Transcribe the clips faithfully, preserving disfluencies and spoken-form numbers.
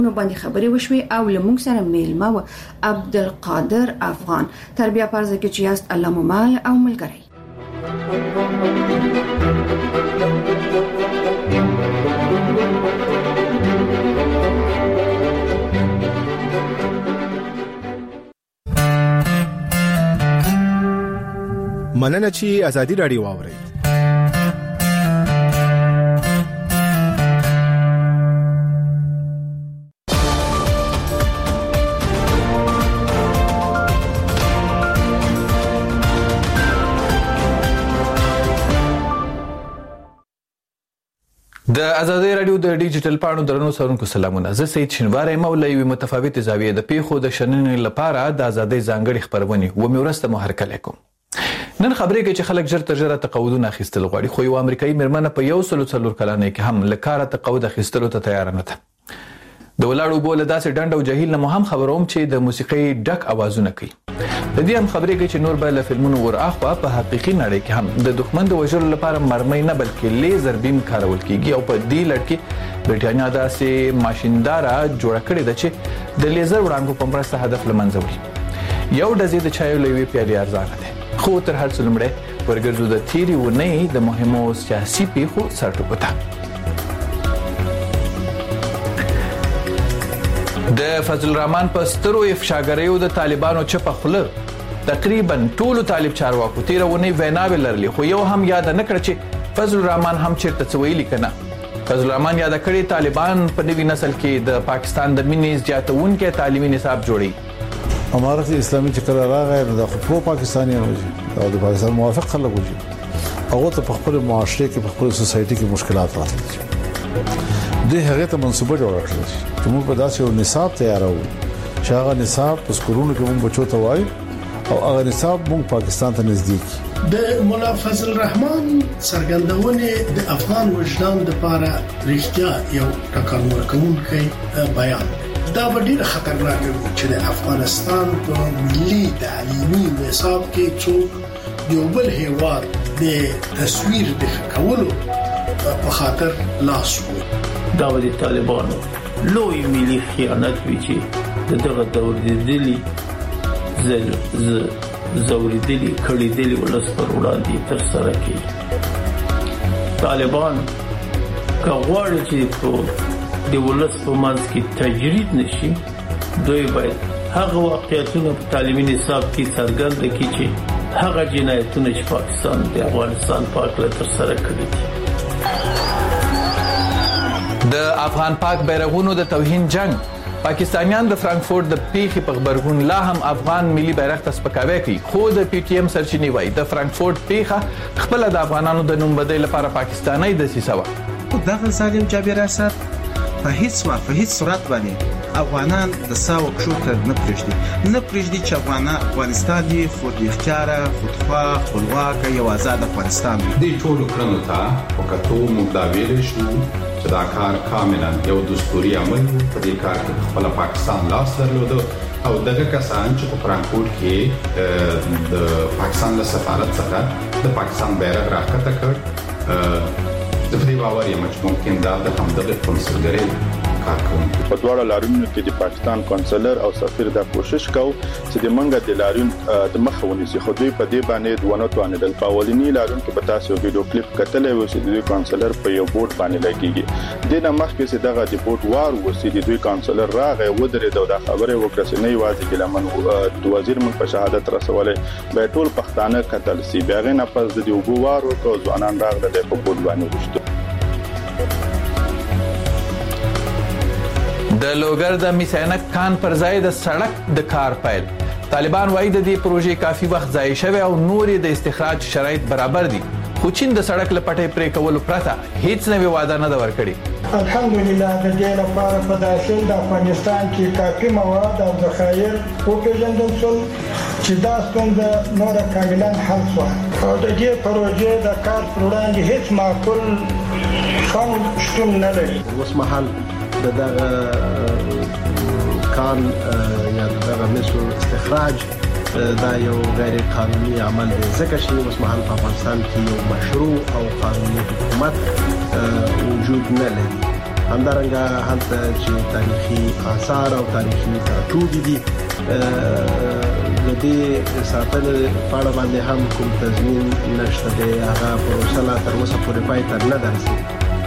نو باندې خبرې وشوي او لمونږ سره میلمه و عبدالقادر افغان تربیه پرزه کې چې یاست الله ممال او ملګری. مننه چې ازادي رادیو واوري. د ازادي رادیو د ډیجیټل پاڼو درنو سرونکو سلامونه. زه سید شنوار مولوی وي متفاوت زاویه د پیخو د شننې لپاره د ازادي ځانګړي خبرونه و مې ورسته محرک لیکم. نن خبرې کې چې خلک جر تر جره تقاعدونه اخیستل غواړي، خو یو امریکایي مېرمنه په یو سل څلور کلنۍ کې هم لکاره تقاعد اخیستلو ته تیار نه ده. د ولاړو بوله داسې ډنډ او جهیل نه مهم خبروم چې د موسیقي ډک اوازونه کوي. د دې هم خبرې کې چې نور به له فلمونو ورآخوا په حقيقي نړۍ کې هم د دښمن د وژلو لپاره مرمۍ نه بلکې لیزر بیم کارول کیږي او په دې لړ کې برټانیا داسې ماشینداره جوړ کړې ده چې د لیزر وړانګو په مرسته هدف لمنځه وړي. یو ډزې د چایو لوي پیالې ارزانه ده. خو تر هر څه لمړی ورګرځو د تیری ونې د مهمو سیاسي پیښو سرټکو ته. د فضل الرحمن په سترو افشاګریو د طالبانو چپه خوله تقریبا ټولو طالب چارواکو تیرونه ویناوي لرلي، خو یو هم یاد نه کړ چې فضل الرحمن هم چیرته څویلی کنه. فضل الرحمن یاد کړی طالبان په نوي نسل کې د پاکستان د مینې زیاتونکو تعلیمي نصاب جوړي. امارت اسلامي چې کله راغی نو د خپل پاکستانیانو او د پاکستان موافق خلک وږي هغه ته په خپل معاشره کې په خپل سوسايټي کې مشکلات راځي. د هغه ته منسوبه جوړ کړل چې موږ په داسې یو نصاب تیارو چې هغه نصاب په سکولونو کې موږ بچو ته وایي او هغه نصاب موږ پاکستان ته نزدیک. د مولا فضل الرحمن سرګندونه د افغان وجدان لپاره رښتیا یو ټکانو کوونکی بیان دا ډیر خطرناک دی چې د افغانستان په ملي تعلیمي نصاب کې څوک یو بل هیواد د تصویر د کولو په خاطر لاس وي. دا د طالبانو لوی ملي خیانت وی چې دغه دور د دلی زل ز زوریدلی کړي دلی ولس پر وړاندې تر سره کوي. طالبان کغواړي چې په د ولس په منځ کې تجرید نشي، دوی باید هغه واقعیتونه په تعلیمي نصاب کې څرګند کړي چې هغه جنایتونه چې پاکستان د افغانستان په اړه تر سره کړي دي. د افغان پاک بیرغونو د توهین جنگ پاکستانیان د فرانکفورت د پیښې په خبرګون لا هم افغان ملي بیرغ ته سپکاوی کوي، خو د پی ټی ایم سرچینې وایي د فرانکفورت پیښه خپل د افغانانو د نوم بدلې لپاره پاکستاني دسیسه و. دغه ظالم جابر اسد په هیڅ وخت په هیڅ صورت باندې افغانان د ساو کښوته نه پرېږدي نه پرېږدي چې افغانان افغانستان دی خود اختیاره خودخواه خپلواک یو آزاد افغانستان دی. د ټولو کړنو ته وکړو موږ دا ویل شو چې دا کار کاملا یو دستوري عمل په دې کار کې خپل پاکستان لاس درلود او دغه کسان چې په فرانکفورت کې د پاکستان له سفارت څخه د پاکستان بیرغ راکته کړ د دې باور یې مچ ممکن دا د همدغه کنسولګری کارکونکو په دواړو لارونو کې د پاکستان کونسلر او سفیر دا کوشش کوي چې د منګه د لارون د مخاوني سي خو دوی په دې باندې دوه توانه د پاولینی لارون کې په تاسو ویډیو کلیپ کتلې و چې د کونسلر په یو بورډ باندې لګیږي د نه مخکې چې دغه د بورډ وار وسی د دوی کونسلر راغی ودرې دا خبره وکړه چې نه یوازې ګلمن د وزیر من په شهادت رسولې به ټول پښتانه قتل سي بیاغه نه پس د یو وار او ځوانان راغله د په بورډ باندې وشته. د لوګر د میسانک کان پر ځای د سړک د کار پیل طالبان وایي د دې پروژې کافي وخت ضایع شوی او نورې د استخراج شرایط برابر دي، خو چین د سړک لپټې پرې کول پرته هیڅ نوې وعده نه ورکړي. الحمدلله د دې لپاره په داسې د افغانستان کې کافي مواد او ذخایر وپېژندل شول چې دا ستونزه نور کاملا حل شوه او د دې پروژې د کار پر وړاندې هیڅ معقول خنډ شتون نه لري. اوس مهال دغه کان یا دغه مسو استخراج دا یو غیر قانوني عمل دی ځکه چې اوس مهال په افغانستان کې یو مشروع او قانوني حکومت وجود نه لري. همدارنګه هلته چې تاریخي آثار او تاریخي ټاټوبې دي د دې ساتنې په اړه باندې هم کوم تضمین نشته دی. هغه پروسه لا تر اوسه پورې پای ته نه ده رسېدلې.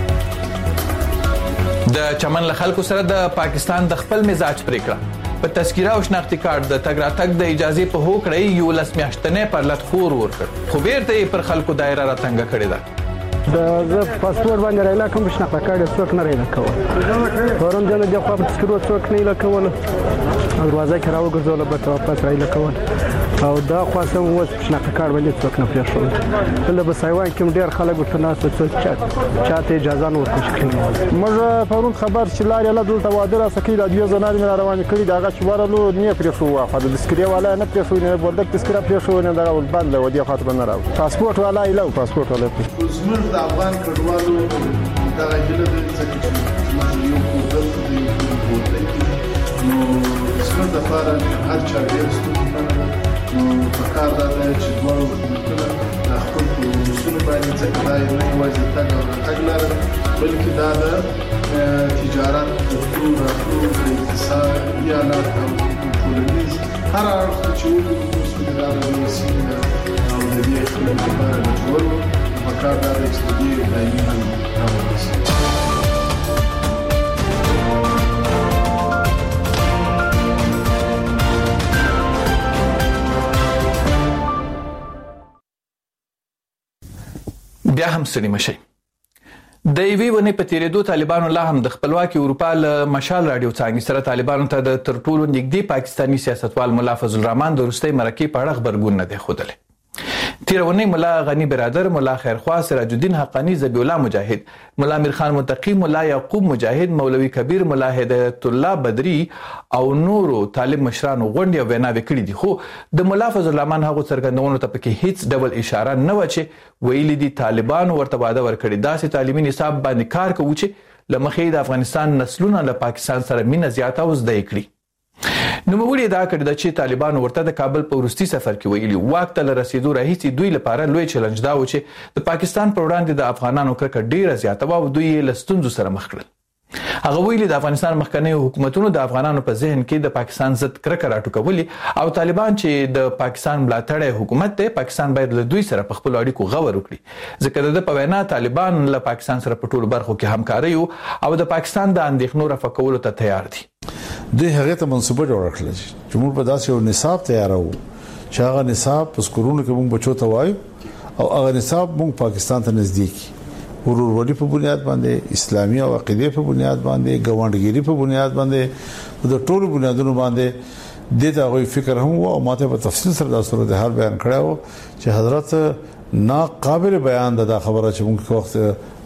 د چمن له خلکو سره د پاکستان د خپل مزاج پریکړه په تذکره او شناختی کارت د تګ راتګ د اجازه په هوکړې یو لس میاشتنې پر لټ خور ورکړ، خو بیرته پر خلکو دایره راتنګ کړې ده. د زه پاسپورت باندې راځم کوم شناخته کارت څوک نه راځي کول ورم جن د خپل تذکره څوک نه لکول دروازه کې راوګرځول به واپس راځي کول او دا خاصه وو شناخته کارت باندې څوک نه پیښول بل به سایوان کوم ډیر خلک ورته ناس څوک چات چاته اجازه نه ورکړي. موږ پرون خبر چې لارې له دلته واده را سکی د یو زنار مې روان کړي داغه چې ورلو نه پرې شو واخه د تذکره والا نه پرې شو نه ورته تذکره پرې شو نه دا بند له ودی خاطر نه راو پاسپورت والا ایلو پاسپورت والا زموږ د افغان کډوالو دغه جله د څه چې موږ یو کوډل دی نو څنګه د فارغ هر چا ډیر ستونزه نو په کار دا چې دوه حکومتونه د خپل اصول باندې ځکه دا نه یوازې تګ او تګ لاره بلکې دا د تجارت د ټول راټول د اقتصادي حالات او ټولنیز هر اړخ چې وګورو چې دا د وسیله او د دې خلکو لپاره د جوړولو په کار دا د استودیو دایمي حل راوړي. بیا هم ستړي مشي. د یوې ونې په تیریدو طالبانو لا هم د خپلواکي اروپا له مشال رادیو څنګه سره طالبانو ته د تر ټولو نږدې پاکستانی سیاستوال مولا فضل الرحمن د روستۍ مرکې په اړه خبرګون نه دی خوده. تیرونی مولا غنی برادر، مولا خیرخوا، سراج الدین حقانی، ذبیح الله مجاهد، مولا امیر خان متقی، مولا یعقوب مجاهد، مولوی کبیر، مولا هدایت الله بدری او نورو طالب مشرانو غونډې او ویناوې کړې دي، خو د مولا فضل الرحمن هغو څرګندونو ته پکې هیڅ ډول اشاره نه و چې ویلي دي طالبانو ورته واده ورکړي داسې تعلیمي نصاب باندې کار کوو چې له مخې د افغانستان نسلونه له پاکستان سره مینه زیاته او زده کړي. نوموړي دا کړی د چې طالبانو ورته د کابل په وروستي سفر کې ویلي واک ته رسیدو راهیسې دوی لپاره لوی چیلنج دا و چې د پاکستان پر وړاندې د افغانانو کرکه ډیره زیاته و او دوی یې له ستونزو سره مخ کړل. هغه ویلي د افغانستان مخکنیو حکومتونو د افغانانو په ذهن کې د پاکستان ضد کرکه راټوکولې او طالبان چې د پاکستان ملاتړی حکومت دی پاکستان باید له دوی سره په خپلو اړیکو غور وکړي ځکه د په وینا طالبان له پاکستان سره په ټولو برخو کې همکاري او د پاکستان د اندېښنو رفع کولو ته تیار دي. دوی هغه ته منصوبه جوړ کړل چې موږ په داسې یو نصاب تیارو چې هغه نصاب په سکولونو کې موږ بچو ته وایو او هغه نصاب موږ پاکستان ته نزدیک ورورولي په بنیاد باندې اسلامي او عقیده په بنیاد باندې ګوندګيري په بنیاد باندې د ټولو بنیادونو باندې د دغه فکر هم او ماته په تفصیل سره د صورتحال بیان کړو چې حضرت ناقابل بیان د خبره چې موږ وخت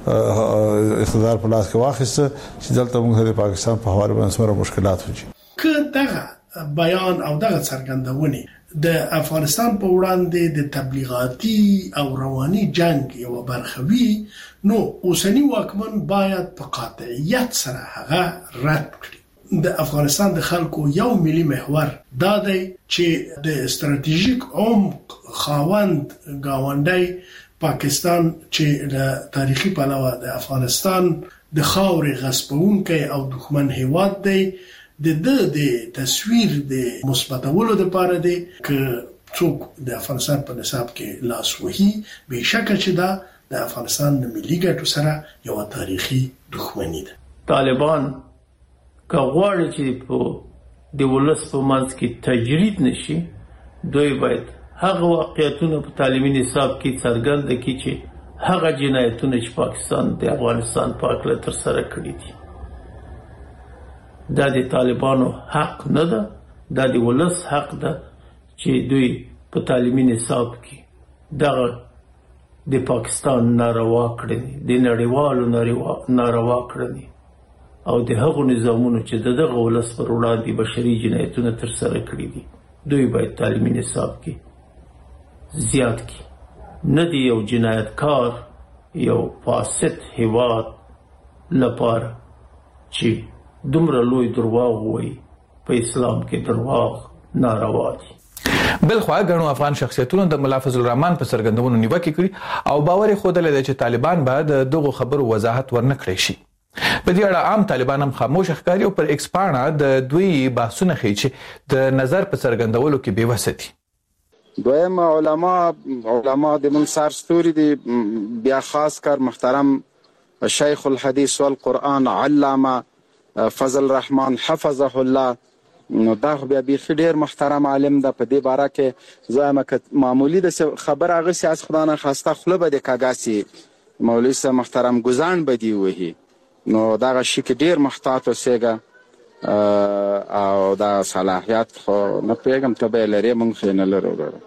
اقتدار په لاس کې واخیسته چې دلته موږ د پاکستان په حواله باندې سره مشکلات وځي. که دغه بیان او دغه څرګندونه د افغانستان په وړاندې د تبلیغاتي او رواني جنگ یو برخه وي نو اوسنی واکمن باید په قاطعیت سره هغه رد کړي. د افغانستان د خلکو یو ملي محور دا دی چې د استراتیژیک عمق خاوند گاونډي پاکستان چې د تاریخي پلوه د افغانستان د خاورې غصبونکي او دښمن هیواد دی د د د تصویر د مثبتولو لپاره دی که څوک د افغانستان په نصاب کې لاس وهي به شک چې دا د افغانستان د ملي ګټو سره یو تاریخي دښمنی ده. طالبان که غواړي چې په د ولس په منځ کې تجرید نشي دوی باید هغه واقعیتونه په تعلیمي نصاب کې څرګند کړي چې هغه جنایتونه چې پاکستان د افغانستان په اړه تر سره کړی دي دا د طالبانو حق نه ده، دا د ولس حق ده چې دوی په تعلیمي نصاب کې دغه د پاکستان ناروا کړنې د نړیوالو ناروا کړنې او د هغو نظامونو چې دغه ولس پر وړاندې بشري جنایتونه تر سره کړی دي دوی باید تعلیمي نصاب کې زیات کی نه دی یو جنایتکار یو فاسد هیواد لپاره چې دومره لوی درواغ وایي په اسلام کې درواغ ناروا دي. بلخوا غنو افغان شخصیتونو د مولا فضل الرحمن په څرګندونو نیوکه کړې او باور یې خوده لري چې طالبان به دغه خبرو وضاحت ورنکړي شي. په دې اړه عام طالبان هم خاموش ښکاري او پر ایکس پاڼه د دوی بحثونه ښیي چې د نظر په څرګندولو کې بېوسه دي. دویم علما علما د من سر ستوري دي، بیا خاص کر محترم شیخ الحدیث والقرآن علامه فضل الرحمن حفظه الله، نو دا خو بیا بیخي ډېر محترم عالم ده. په دې باره کې زه یم که معمولي د خبر هغسې از خدای نخواسته خوله به د کاږاسې مولوي صاحب محترم ګزان به دې وهي، نو دغه شي کې ډېر محتاط اوسېږه او دا صلاحیت خو نه پوهېږم ته به یې لرې موږ خو یې نه لرو.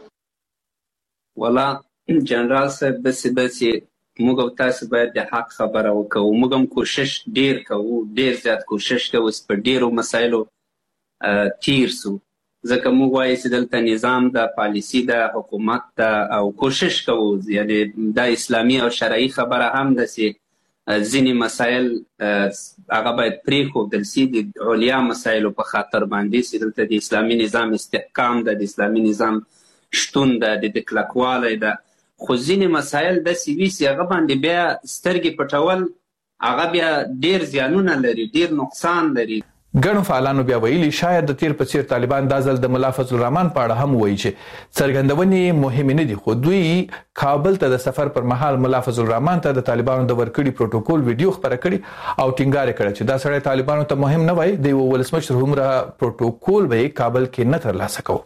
والله جنرال صاحب داسې ده چې موږ او تاسو باید د حق خبره وکړو. موږ هم کوشش ډېر کوو، ډېر زیات کوشش کوو چې په ډېرو مسایلو تیر سو، ځکه موږ وایو چې دلته نظام ده، پالیسي ده، حکومت ده او کوشش کوو یعنې دا اسلامي او شرعي خبره هم ده چې ځینې مسایل هغه باید پرېښودل سي د علیا مسایلو په خاطر باندې چې دلته د اسلامي نظام استحکام ده، د اسلامي نظام شتون ده، د د کلکوالی ده. خو ځینې مسایل داسې وي چې هغه باندې بیا سترګې پټول هغه بیا ډېر زیانونه لري، ډېر نقصان لري. ګڼو فعالانو بیا ویلي شاید د تیر په څیر طالبان دا ځل د ملا فضل الرحمن په اړه هم وایي چې څرګندونې مهمې نه دي، خو دوی کابل ته د سفر پر مهال ملا فضل الرحمن ته د طالبانو د ورکړي پروتوکول ویډیو خپره کړي او ټینګار کړی چې دا سړی طالبانو ته مهم نه وای، د یوه ولسمشر هومره پروتوکول به یې کابل کې نه ترلاسه کوو.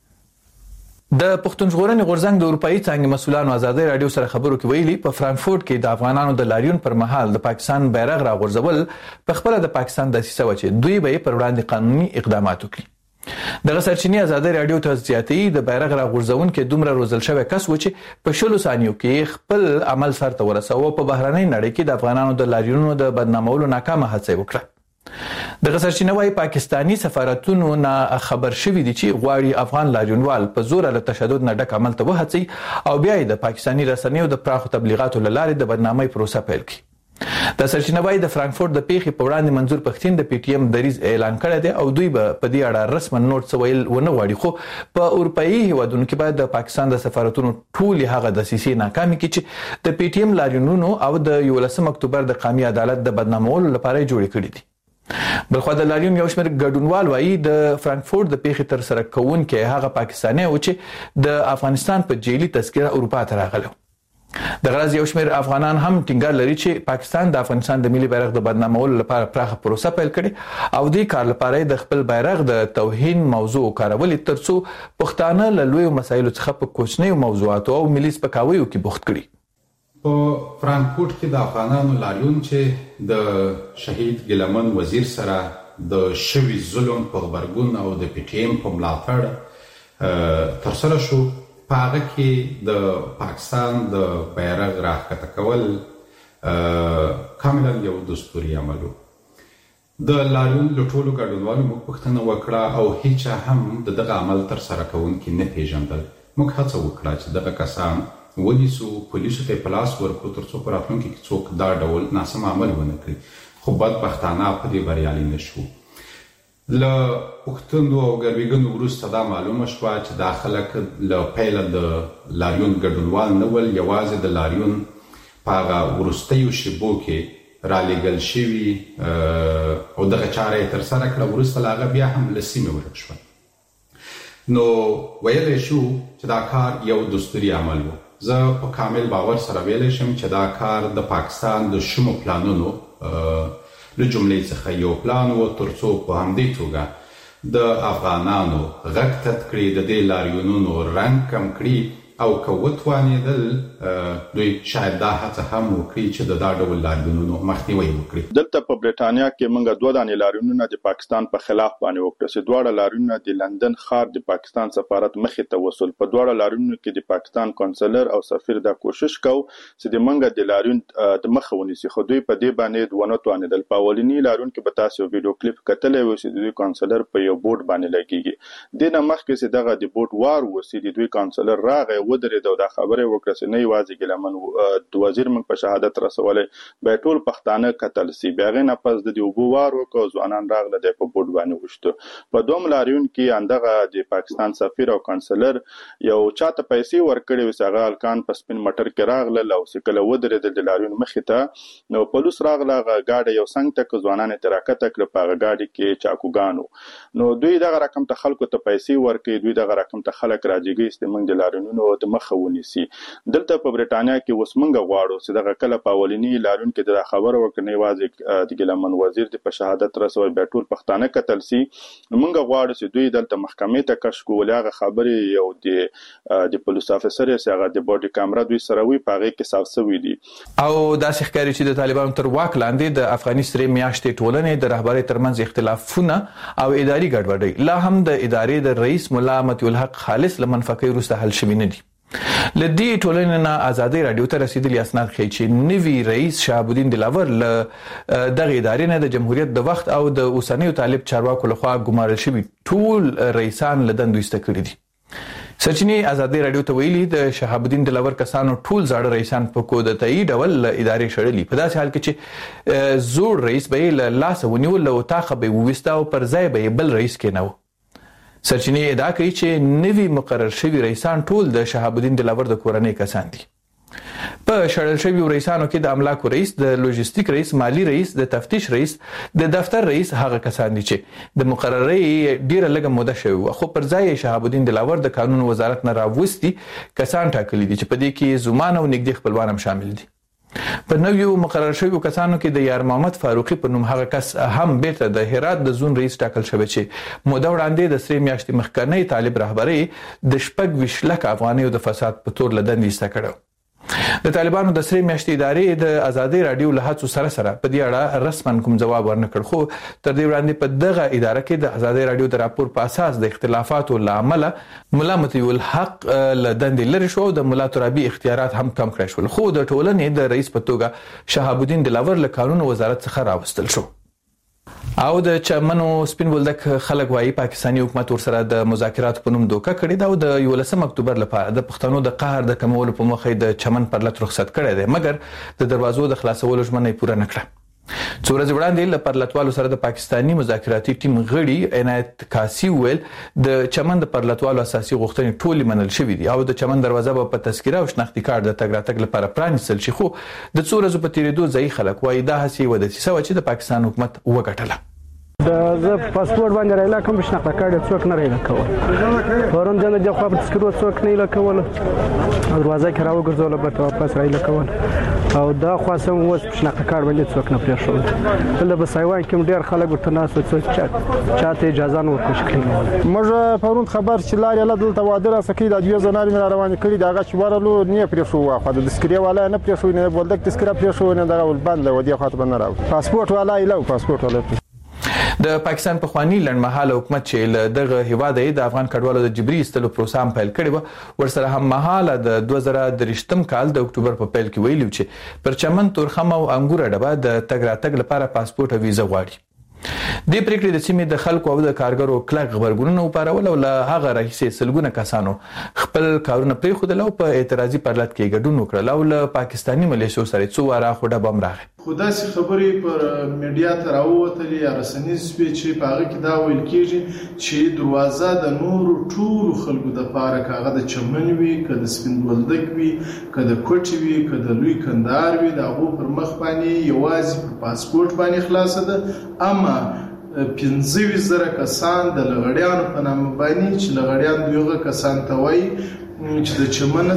د پښتون ژغورنې غورځنګ د اروپایي څانګې مسؤلانو ازادۍ راډیو سره خبرو کې ویلي په فرانکفورت کې د افغانانو د لاریون پر مهال د پاکستان بیرغ راغورځول په خپله د پاکستان دسیسه وه چې دوی به یې پر وړاندې قانوني اقدامات وکړي. دغه سرچینې ازادۍ راډیو ته زیاتوي د بیرغ راغورځونکي دومره روزل شوی کس و چې په شلو ثانیو کې خپل عمل سرته ورسوه او په بهرنۍ نړۍ کې د افغانانو د لاریونونو د بدنامولو ناکامه هڅه وکړه. دغه سرچینه وايي پاکستانی سفارتونو نه خبر شوي دي چې غواړي افغان لاریونوال په زور له تشدد نه ډک عمل ته وهڅوي او بیا یې د پاکستانی رسنیو د پراخو تبلیغاتو له لارې د بدنامۍ پروسه پیل کړي. د سرچینه وايي د فرانکفورت د پیښې په وړاندې منظور پښتین د پی ټی ایم دریز اعلان کړی دی او دوی به په دې اړه رسما نوټ څه ویل ونه غواړي، خو په اروپایي هیوادونو کې باید د پاکستان د سفارتونو ټولې هغه دسیسې ناکامې کړي چې د پی ټی ایم لاریونونو او د یولسم اکتوبر د قومي عدالت د بدنامولو لپاره یې جوړې کړي دي. بلخوا د لاریون یو شمېر ګډونوال وایي د فرانکفورت د پیښې ترسره کوونکی هغه پاکستانی و چې د افغانستان په جیلي تذکره اروپا ته راغلی. د غرض یو شمېر افغانان هم ټینګار لري چې پاکستان د افغانستان د ملي بیرغ د بدنامولو لپاره پراخه پروسه پیل کړې او دې کار لپاره د خپل بیرغ د توهین موضوع کارولې ترڅو پښتانه له لویو مسایلو څخه په کوچنیو موضوعاتو او ملي سپکاویو کې بوخت کړي. په فرانکفورت کې د افغانانو لاریون چې د شهید ګیلمن وزیر سره د شوي ظلم په غبرګون او د پی ټی ایم په ملاتړ ترسره شو، په هغه کې د پاکستان د بیرغ راښکته کول کاملا یو دستوري عمل و. د لاریون له ټولو ګډونوالو موږ پوښتنه وکړه او هیچا هم د دغه عمل ترسره کوونکي نه پیژندل. موږ هڅه وکړه چې دغه کسان ونیسو، پولیسو ته په لاس ورکړو ترڅو په راتلونکي کې څوک دا ډول ناسم عمل ونه کړي، خو بدبختانه په دې بریالي نه شو. له پوښتنو او ګروېږنو وروسته دا معلومه شوه چې دا خلک له پیله د لاریون ګډونوال نه ول، یوازې د لاریون په هغه وروستیو شېبو کې رالیږل شوي او دغه چاره یې ترسره کړه. وروسته له هغه بیا هم له سیمې ورک شول. نو ویلی شو چې دا کار یو دستوري عمل و. زه په کامل باور سره ویلی شم چې دا کار د پاکستان د شومو پلانونو له جملې څخه یو پلان و ترڅو په همدې توګه د افغانانو غږ تت کړي، د دې لاریونونو رنګ کم کړي او که وتوانېدل دوی شاید دا هڅه هم وکړي چې د دا ډول لاریونونو مخنیوی وکړي. دلته په برېټانیا کې موږ دوه دانې لاریونونه د پاکستان په خلاف باندې وکړه چې دواړه لاریونونه د لندن ښار د پاکستان سفارت مخې ته وصل. په دواړه لاریونونو کې د پاکستان کونسلر او سفیر دا کوشش کو چې د موږ د لاریون د مخه ونیسي، خو دوی په دې باندې ونه توانېدل. په اولني لاریون کې به تاسو ویډیو کلیپ کتلی و چې د دوی کونسلر په یو بورډ باندې لګیږي. دې نه مخکې چې دغه د بورډ وار وسي د دوی کونسلر راغی ودرېد او دا خبره وکړه چې نه یوازې ګیلمن د وزیر موږ په شهادت رسولې به ټول پښتانه قتل سي بیا غي نه پس د دیوبو وار وکړو ځوانان راغله د په بوډ باندې وشته په دوم لاریون کې اندغه د پاکستان سفیر او کانسلر یو چاته پیسې ورکړي وسغه الکان په سپین مټر کې راغله او سکله ودرېد د لاریون مخې ته نو پولیس راغله غاډه یو څنګه تک ځوانان تراکته کړ په غاډي کې چاکوګانو نو دوی دغه رقم ته خلکو ته پیسې ورکړي دوی دغه رقم ته خلک راځيږي استمنګ د لاریونونو د مخونی سي دلته په برېټانیا کې وسمنګ غواړو چې دغه کله په اولینی لاریون کې د خبره وکړنی واځي د ګلمن وزیر د په شهادت رسول به ټول پښتانه قتل سي موږ غواړو چې دوی دلته محکمې ته کش کولغه خبره یو د د پولیس افسر یې هغه د بودی کیمرا دوی سره وی پاغه کې صاف سوي دي او دا ښکاري چې د طالبانو تر واک لاندې د افغانستان میاشتې ټولنې د رهبری ترمنځ اختلافونه او اداري ګډوډي لا هم د ادارې د رئیس مولا متي الحق خالص لمنفقې وروسته حل شوی نه دي لدی ټولنې نه ازادي رادیو ته رسیدلی اسناد ښیي چې نوی رئیس شهاب الدین دلاور له دغه ادارې نه د جمهوریت د وخت او د اوسنیو طالب چارواکو لخوا ګمارل شوی ټول رئیسان لدندو استکړي دي سرچینې ازادي رادیو ته ویلي د شهاب الدین دلاور کسانو ټول زاړه رئیسان په کود تایي ډول ادارې شړلي په داسې حال کې چې زوړ رئیس به له لاس ونیول او تاخه به وستا او پر ځای به بل رئیس کېنو سرچینې ادعا کوي چې نوی مقرر شوی رئیسان ټول د شهاب الدین دلاور د کورنۍ کسان دي په شړل شوی رئیسانو کې د املاکو رئیس د لوجستیک رئیس مالی رئیس د تفتیش رئیس د دفتر رئیس هغه کسان دي چې د مقررې ډیره لږه موده شوی خو پر ځای شهاب الدین دلاور د قانون وزارت نه راوستي کسان ټاکلي دي چې په دې کې زمان او نږدې خپلوان هم شامل دي په نویو مقرر شویو کسانو کې د یار محمد فاروقي په نوم هغه کس هم بیرته د هرات د زون رئیس ټاکل شوی چې موده وړاندې د سری میاشتې مخکنی طالب رهبری د شپږ ویشت لک افغانیو د فساد په تور لدندې ایسته کړو د طالبانو د سری میاشتې ادارې د ازادي رادیو له هڅو سره سره په دې اړه رسماً کوم جواب ورنکړ خو تر دې وړاندې په دغه اداره کې د ازادي رادیو د راپور په اساس د اختلافاتو لامل مولا متي الحق لدندې لري شو د مولا ترابي اختیارات هم کم کړی شول خو د ټولنې د رئیس په توګه شهاب الدین دلاور له قانون وزارت څخه راوستل شو او د چمنو سپین بولدک خلک وایي پاکستاني حکومت ورسره د مذاکرات په نوم دوکه کړې دا او د یولسم اکتوبر لپاره د پښتنو د قهر د کمولو په مخه د چمن پر لټ رخصت کړی دی مګر د دروازو د خلاصولو ژمنه پوره نه کړه څو ورځې وړاندې له پرلطوالو سره د پاکستاني مذاکراتي ټیم غړي عنایت کاسي ویل د چمن د پرلطوالو اساسي غوښتنې ټولې منل شوې دي او د چمن دروازه په تذکره او شناختی کارت د تګ راتګ لپاره پرانیستل شي خو د څو ورځې په تیریدو ځای خلک وایي دا هڅې ودسي سو چې د پاکستان حکومت وګټله د زه پاسپورت باندې راځم کوم شناخته کارت څوک نه راځي کول فورم جن د خو په تذکرو څوک نه لکول دروازه کې راوګرځول به واپس راځي کول او دا خاصم وس شناخته کارت باندې څوک نه پریښول بل به سایوان کوم ډیر خلک ورته ناس څوک چاته اجازه نه ورکړي موږ پرون خبر چې لارې له دلته واده را سکی د دوی زنار مې روان کړي دا غش ورلو نه پریښو خو د تذکرې والا نه پریښو نه بولدک تذکرې پریښو نه دا ول بند له ودی خاطر نه راو پاسپورت والا ایلو پاسپورت والا د پاکستان په خواني لړمحاله حکومت چې له دغه هیواده د افغان کډوالو د جبري استلو پروسه هم پیل کړې و ورسره هم مهاله د دوه زره درې کال د اکتوبر په پیل کې ویلو چې پر چمن تورخم او انګور ډبه د تګ راتګ لپاره پاسپورت او ویزه غواړي د پریکړې د سیمې د خلکو او د کارګرو کلک خبرګونونه وپارول او له هغه راهیسې سلګونه کسانو خپل کارونه پرېښودل او په اعتراضي پرلط کې ګډون وکړل او له پاکستاني ملیشو سره څو واره خوډه بم راغی خو داسې خبرې پر میډیا ته راووتلې یا رسنیز شوې چې په هغه کې دا ویل کېږي چې دروازه د نورو ټولو خلکو دپاره که هغه د چمن وي که د سپین بولدک وي که د کوټې وي که د لوی کندهار وي د هغو پر مخ باندې یوازې په پاسپورټ باندې خلاصه ده اما پنځه ویشت زره کسان د لغړیانو په نامه باندې چې لغړیان دوی کسان ته وایي چې د چمن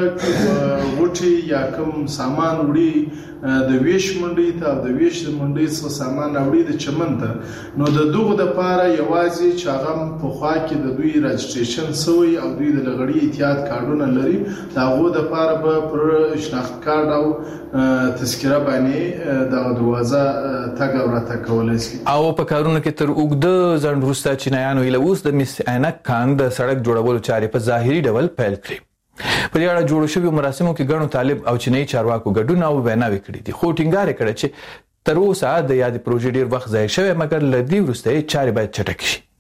څخه غوټي یا کوم سامان وړي د ویش منډي ته د ویش منډي څخه سامان راوړي د چمن ته نو د دغه د پاره یوازې چې هغه په خوا کې د دوی رجسټریشن سوی او دوی د لغړی اتحاد کارډونه لري دا غو د پاره به پر شناخت کارت او تذکره باندې د دروازه تګ او راتګ کولای شي او په کارونه کې تر اوږده ځند وروسته چینایانو ایله اوس د مس عینک کان د سړک جوړولو چارې په ظاهري ډول پیل کړې په دې اړه جوړ شوی مراسمو کې ګڼو طالب او چینایي چارواکو ګډون او ویناوي کړې دي خو ټینګار کړي چې تر اوسه د یاد پروژې ډیر وخت ځای شوی مګر لدی ورسته چارې باید چټک شي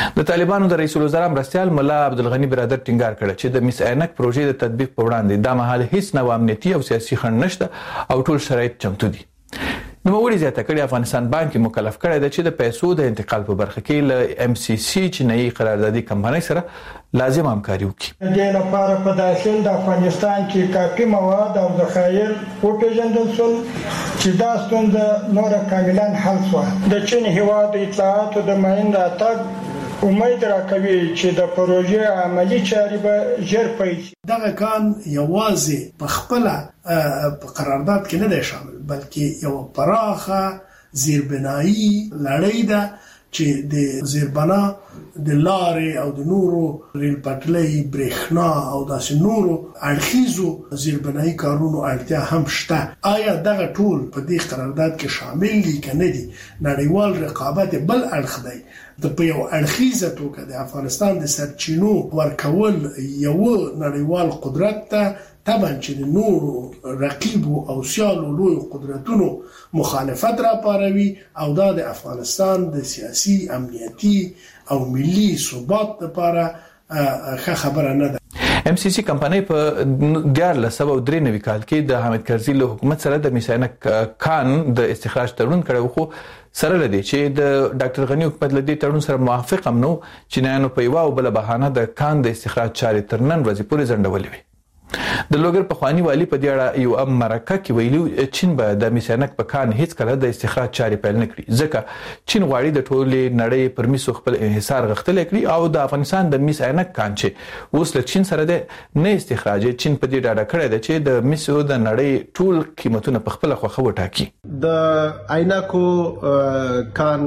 د طالبانو د رئیس الوزرا مرستیال مولا عبدالغنی برادر ټینګار کړ چې د مس عینک پروژې د تطبیق په وړاندې د مهال هیڅ نوع امنیتي او سیاسي خنډ نشته او ټول شرایط چمتو دي. نو وړي زیاته کړي افغانستان بانک مکلف کړی دی چې د پیسو د انتقال په برخه کې له ام سی سی چینایي قراردادي کمپنۍ سره لازم همکاري وکړي. د لپاره په داخل د افغانستان کې کافي مواد او ذخایر وپېژندل شول چې دا ستونزه نور کاملا حل شوه. د چین هیواد اطلاعاتو د معین راتګ امید راکوي چې د پروژې عملی چارې به ژر پیل شي. دغه کان یوازې په خپل په قرارداد کې نه دی شامل بلکې یو پراخه زیربنایی لړۍ ده چې د زیربنا د لارې او د نورو ریل پټلۍ برېښنا او داسې نورو اړخیزو زیربنایی کارونو اړتیا هم شته. آیا دغه ټول په دې قرارداد کې شامل دي که نه دي؟ نړیوال رقابت بل اړخ دی. د په یو اړخیزه توګه د افغانستان د سرچینو ورکول یو نړیوال قدرت ته طبعا چې د نورو رقیبو او سیالو لوی قدرتونو مخالفت را پاروي او دا د افغانستان د سیاسي امنیتي او ملي ثبات لپاره ښه خبره نه ده. ام سی سی کمپنۍ په دیارلس سوه او درې نوي کال کې د حامد کرزي له حکومت سره د مس عینک کان د استخراج تړون کړی خو سره لدی چې د ډاکټر غنی حکومت لدی تړون سره موافق هم نو چې نه په یو او بل بهانه د کان د استخراج چارې تر نن ورځې پورې ځنډولې وي. د لوګر په خواني والی په دې اړه یو ام مرکه کې ویلي چین به د مس عینک په کان هیڅ کله د استخراج چارې پیل نه کړي ځکه چین غواړي د ټولې نړۍ پر میسو خپل انحصار غښتلی کړي او د افغانستان د مس عینک کان چې اوس له چین سره د نه استخراج چین په دې ډاډه کړی دی چې د مسو د نړۍ ټول قیمتونه په خپل خوخه وټاکي. د عینکو کان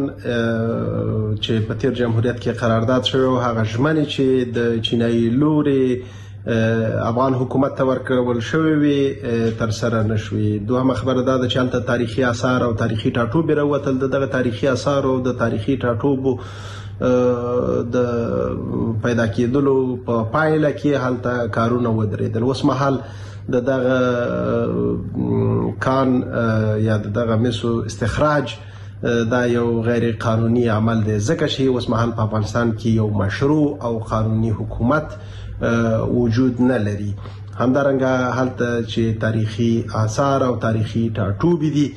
چې په تیر جمهوریت کې قرارداد شوی هغه ژمنې چې د چینایي لوري افغان حکومت ته ورکول شوی وي تر سره نشوي. دوهمه خبره دا ده چې هلته تاریخي آثار او تاریخي ټاټوبې راوتل. دغه تاریخي آثار او د تاریخي ټاټوبو د پیدا کېدلو په پایله کې هلته کارونه ودرېدل. اوس مهال د دغه کان یا د دغه مسو استخراج دا یو غیر قانوني عمل دی ځکه چې اوس مهال په افغانستان کې یو مشروع او قانوني حکومت وجود نه لري. همدارنګه هلته چې تاریخي آثار او تاریخي ټاټوبې دي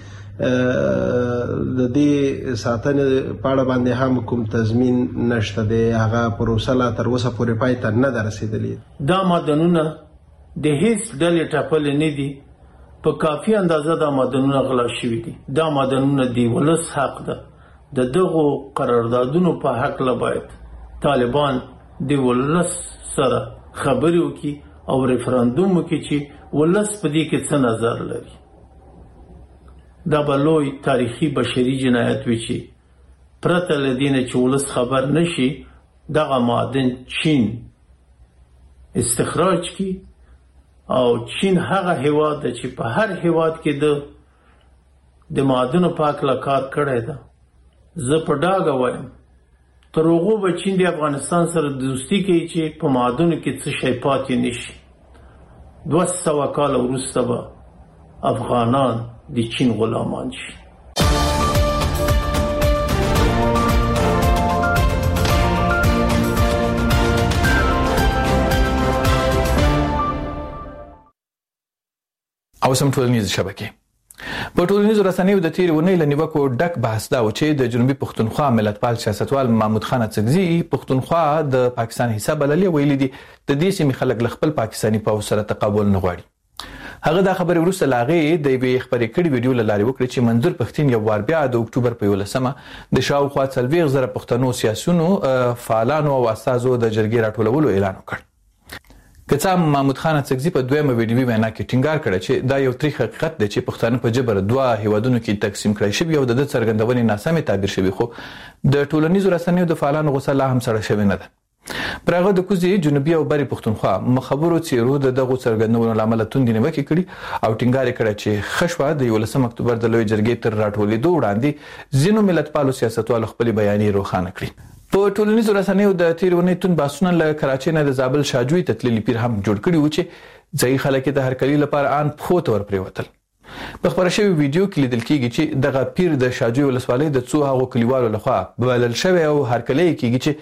د دې ساتنې په اړه باندې هم کوم تضمین نشته دی. هغه پروسه لا تر اوسه پورې پای ته نه ده رسېدلې. دا معدنونه د هیڅ ډلې ټاکلي نه دي. په کافي اندازه دا معدنونه غلا شوي دي. دا معدنونه د ولس حق ده. د دغو قراردادونو په هکله باید طالبان د ولس سره خبرې وکړي او ریفرندوم وکړي چې ولس په دې کې څه نظر لري. دا به لوی تاریخي بشري جنایت وي چې پرته له دې نه چې ولس خبر نشي دغه معدن چین استخراج کړي او چین هغه هیواد ده چې په هر هیواد کې د د معدنو په هکله کار کړی ده. زه په ډاګه وایم تر هغو به چین د افغانستان سره دوستي کوي چې په معدنو کې څه شی پاتې نشي. دوه سوه کاله وروسته به افغانان د چین غلامان شي. او سم ټولنیز شبکې په ټولنیزو رسنیو د تیر ونې لنیوکو ډک بحث دا و چې د جنوبي پښتونخوا ملتپال سیاستوال محمود خان اڅکزي پښتونخوا د پاکستان حصہ بللې ویلي دي د دې سیمې خلک له خپل پاکستاني پوځ سره تقابل نه غواړي. هغه دا خبرې وروسته لاغې د یوې خبرې کړې ویډیو له لارې وکړې چې منظور پښتين یو وار بیا د اکتوبر په یولسمه د شاوخوا څلوېښت زره پښتنو سیاسيونو فعالانو او استازو د جرګې راټولولو اعلان وکړ. کڅا محمود خان اڅکزي په دویمه ویډیو وینا کې ټینګار کړ چې دا یو تاریخ حقیقت دی چې پښتانه په جبر دوه هیوادونو کې تقسیم کړي شوی او د څرګندونې ناسمه تعبیر شوی خو د ټولنیزو رسنیو د فعالانو غوسه لا هم سره شوی نه ده. پرغه د کوزي جنوبي او بری پښتونخوا مخبرو چیرو د دغه څرګندونو لامل توندې نیوکه کړي او ټینګار کړ چې خشوه د یولسم اکتوبر د لوی جرګې تر راټولېدو وړاندې ځینو ملتپالو سیاستوالو خپل بیانې روښانه کړي. په ټولنیزو رسنیو د تیرونې تون باسونه له کراچۍ نه د زابل شاجوی تتللی پیر هم جوړ کړي و چې ځای خلک د هرکلی لپاره ان پخوت ور پریوتل. په خبره شوی ویډیو کې لیدل کېږي چې دغه پیر د شاجوی ولسوالۍ د څو هغو کلیوالو لخوا بلل شوی او هرکلی کېږي چې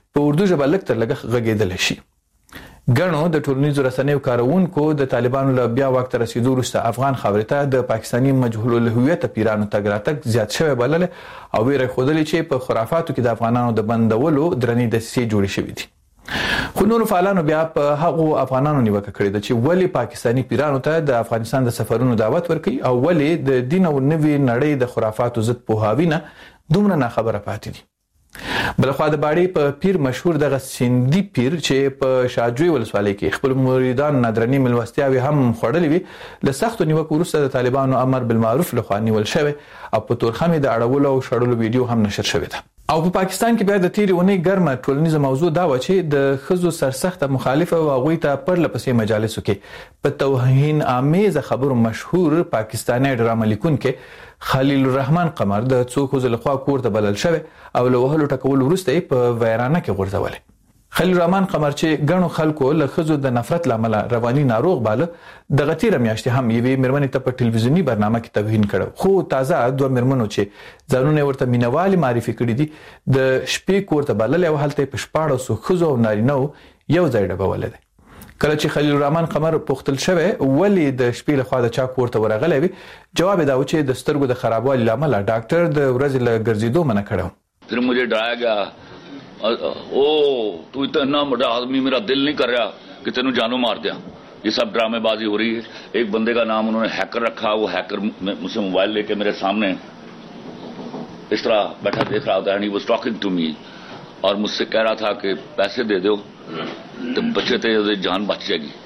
په اردو ژبه لږ تر لږه غږیدل شي. ګڼو د ټولنیزو رسنیو کارونکو د طالبانو له بیا وخت رسیدو وروسته افغان خاورې ته د پاکستاني مجهول الهویت پیرانو تګ راتګ زیات شوی بلل او ویره خودلی چې په خرافاتو کې د افغانانو د بندولو درنې دسیسې جوړې شوې دي. خو نور فعالانو بیا په هغو افغانانو نیوکه کړې ده چې ولی پاکستاني پیرانو ته د افغانستان د سفرونو دعوت ورکړي او ولی د دین او نوي نړۍ د خرافاتو ضد پوهاوی نه دومره ناخبره پاتې دي. بلخوا د باړې په پیر مشهور دغه سیندي پیر چې په شاجوی ولسوالۍ کې خپل مریدان نادرنی ملوستیاوي هم خړلې وي له سختو نیوکو وروسته د طالبانو امر بالمعروف لخوا نیول شوی او په تورخمې د اړولو او شړلو ویډیو هم نشر شوی ده. او په پاکستان کې بیا د تیرې اونۍ ګرمه ټولنیزه موضوع دا و چې د ښځو سرسخته مخالفه او هغوی ته پرله پسې مجالسو کې په توهین آمیزه خبرو مشهور پاکستاني ډرامه لیکونکی خلیل الرحمن قمر د څو ښځو لخوا کور ته بلل شوی او له وهلو ټکولو وروسته یې په ویرانه کې غورځولی. خلیل الرحمن قمر چې ګڼو خلکو له ښځو د نفرت له امله رواني ناروغ باله دغه تیره میاشتې هم یوې مېرمنې ته په ټلویزیوني برنامه کې توهین کړی. خو تازه دوه مېرمنو چې ځانونه یې ورته مینوالې معرفي کړي دي د شپې کور ته بللی او هلته یې په شپاړسو ښځو او نارینهو یو ځای ډبولی دی. کله چې خلیل الرحمن قمر پوښتل شوی ولې د شپې لخوا د چا کور ته ورغلی وي جواب یې دا و چې د سترګو د خرابوالي له امله ډاکټر د ورځې له ګرځېدو منع کړی و. پھر مجھے ڈرایا گیا او تو اتنا بڑا آدمی میرا دل نہیں کر رہا کہ تینوں جانو مار دیا. یہ سب ڈرامے بازی ہو رہی ہے. ایک بندے کا نام انہوں نے ہیکر رکھا وہ ہیکر مجھ سے موبائل لے کے میرے سامنے اس طرح بیٹھا دیکھ رہا ہوتا ہے. ہی واز ٹاکنگ ٹو می اور مجھ سے کہہ رہا تھا کہ پیسے دے دو تو بچے تھے جان بچ جائے گی.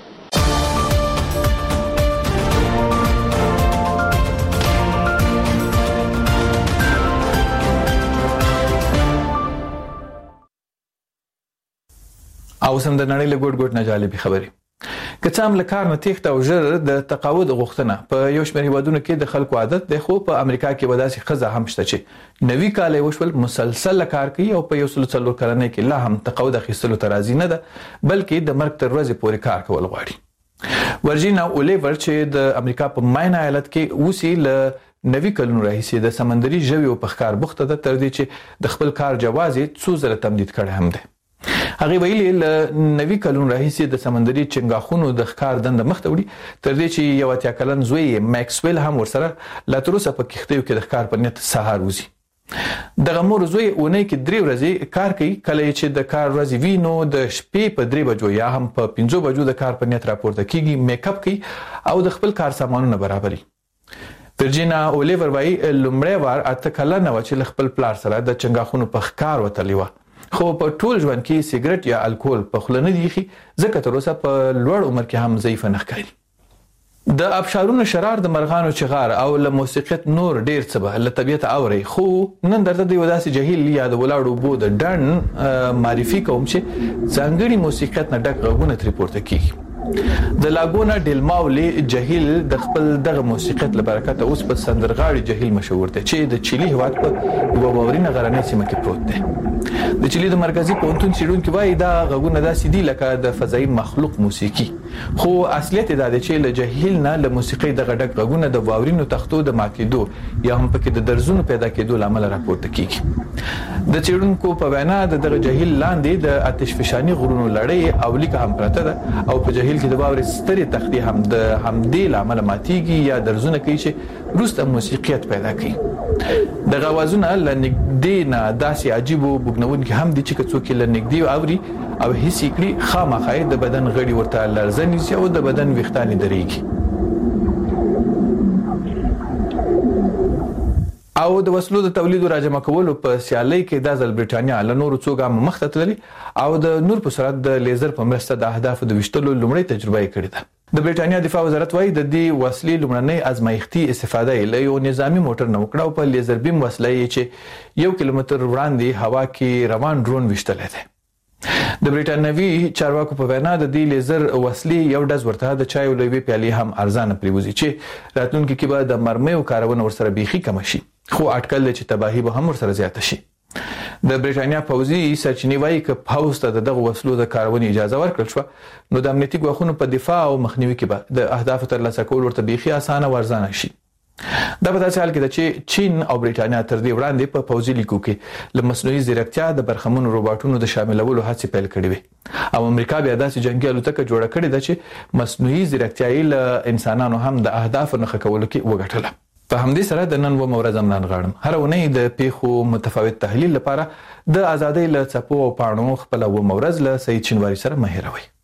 او سم د نړۍ له ګوټ ګوټ نه جالبي خبرې. که څه هم له کار نه تېښته او ژر د تقاعد غوښتنه په یو شمېر هیوادونو کې د خلکو عادت دی خو په امریکا کې به داسې ښځه هم شته چې نوي کال یې وشول مسلسل کار کوي او په یو سلو څلور کلنۍ کې لا هم تقاعد اخیستلو ته راضي نه ده بلکې د مرګ تر ورځې پورې کار کول غواړي. ورجینا اولیور چې د امریکا په ماین ایالت کې اوسي له نوي کلونو راهیسې د سمندري ژویو په ښکار بوخته ده تر دې چې د خپل کار جواز یې څو ځله تمدید کړی هم دی. هغه ویلي له نوي کلونو راهیسې د سمندري چنګاښونو د ښکار دنده مخته وړي تر دې چې یو اتیا کلن زوی میکسویل هم ورسره لا تر اوسه په کښتیو کې د ښکار په نیت سهار وځي. دغه مور زوی اونۍ کې درې ورځې کار کوي کله چې د کار ورځې وي نو د شپې په درې بجو یا هم په پنځو بجو د کار په نیت راپورته کیږي میک اپ کوي او د خپل کار سامانونه برابري. ورجینا اولیور وايي لومړی وار اته کلنه و چې له خپل پلار سره د چنګاښونو په ښکار وتلی وه خو په ټول ژوند کې سیګریټ یا الکول په خوله نه دي ایښي ځکه تر اوسه په لوړ عمر کې هم ضعیفه نه ښکاري. د ابشارونو شرار د مرغانو چغار او له موسیقیت نور ډیر څه به له طبیعته اورئ خو نن درته د یو داسې جهیل یا د ولاړو اوبو د ډنډ معرفي کوم چې ځانګړي موسیقیت نه ډک غږونه ترې پورته کیږي. د لاګونا ډیل ماولي جهیل د خپل دغه موسیقیت له برکته اوس په سندرغاړي جهیل مشهور دی چې د چيلي هیواد په یوه واورینه غرنۍ سیمه کې پروت دی. د چيلي د مرکزی پوهنتون څېړونکي وایي دا غږونه داسې دي لکه د فضایي مخلوق موسیقي خو اصلیت یې دا دی چې له جهیل نه له موسیقۍ دغه ډک غږونه د واورینو تختو د ماتېدو یا هم پکې د درزونو پیدا کېدو له امله راپورته کیږي. د څېړونکو په وینا د دغه جهیل لاندې د آتشفشاني غرونو لړۍ او لیکه هم پرته ده او په جهیل کې د واورې سترې تختې هم د همدې له امله ماتېږي یا درزونه کوي چې وروسته موسیقیت پیدا کوي. دغه اوازونه له نږدې نه داسې عجیب او بوږنونکي هم دي چې که څوک یې له نږدې اوري او حس یې کړي خامخا یې د بدن غړي ورته لرزه نیسي او د بدن ویښتان یې درېږي. او د وسلو د تولید او راجمع کولو په سیالۍ کې د ځل برټانیا له نورو څو ګامه مخته تللي او د نور په سرعت د لیزر په مرسته د اهدافو د ویشتلو لومړی تجربه یې کړې ده. د برټانیا دفاع وزارت وايي د دې وسلې لومړنۍ ازمایښتي استفاده یې له یو نظامی موټر نه وکړه او په لیزر بیم وسله یې چې یو کیلومتر وړاندې هوا کې روان ډرون ویشتلی دی. د برټانوي چارواکو په وینا د دې لیزر وسلې یو ډز ورته د چای او لوی پیالې هم ارزانه پریوزي چې راتلونکي کې به د مرمیو کارونه ورسره بيخي کم شي خو اټکل چې تباہي به هم ورسره زیاته شي. د برټانیا پوځي سرچینې وايي چې پوځ ته دغه وسلو د کارونې اجازه ورکړل شو نو د امنیتي ګواښونو په دفاع او مخنیوي کې به د اهداف ترلاسه کول ورته بيخي اسانه او ارزانه شي. دا په داسې حال کې ده چې چین او برېټانیا تر دې وړاندې په پوځي لیکو کې له مصنوعي ځیرکتیا د برخمنو روباټونو د شاملولو هڅې پیل کړې وې او امریکا بیا داسې جنگي الوتکه جوړه کړې ده چې مصنوعي ځیرکتیا یې له انسانانو هم د اهدافو نښه کولو کې وګټله. په همدې سره د نن ومه ورځ هم نغاړم هر اونۍ د پیښو متفاوت تحلیل لپاره د ازادۍ له څپو او پاڼو خپله ومه ورځ له سعید شینواري سره مه هېروئ.